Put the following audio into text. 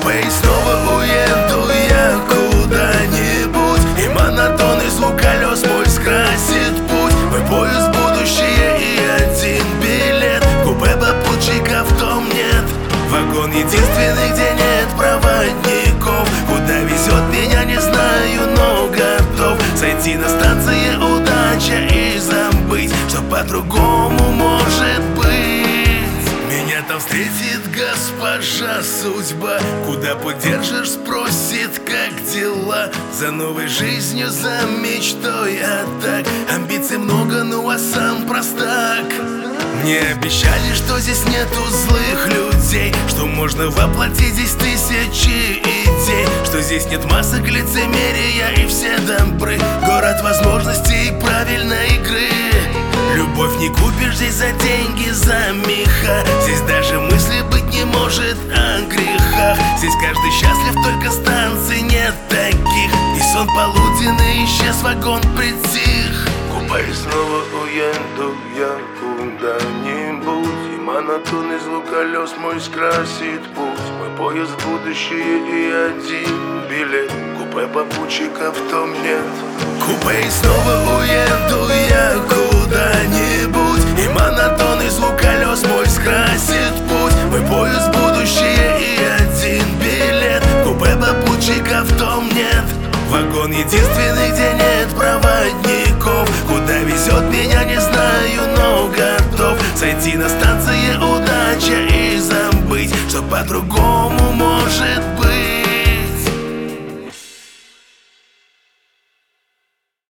купе и снова уеду я куда-нибудь, и монотонный звук колес мой скрасит путь. Мой поезд в будущее и один билет. Купе попутчиков в том нет. Вагон единственный, где нет проводников. Куда везет меня, не знаю, но готов сойти на станции удача и забыть, что по-другому может быть. Меня там встретит госпожа судьба. Куда подержишь, спросит, как дела. За новой жизнью, за мечтой, а так амбиций много, ну а сам простак. Мне обещали, что здесь нету злых людей, что можно воплотить здесь тысячи идей, что здесь нет масок лицемерия и все добры. Город возможностей и правильной игры. Любовь не купишь здесь за деньги, за меха. Здесь даже мысли быть не может о грехах. Здесь каждый счастлив, только станций нет таких. И сон полуденный исчез, вагон притих. Купе и снова уеду я куда-нибудь, и монотонный звук колес мой скрасит путь. Мой поезд в будущее и один билет. Купе попутчиков в том нет. Купе и снова уеду я куда-нибудь, и монотонный звук колес мой скрасит путь. Мой поезд в будущее и один билет. Купе попутчиков в том нет. Вагон единственный, где нет проводников. Куда везет меня, не знаю, но готов сойти на станции удача и забыть, что по-другому может быть.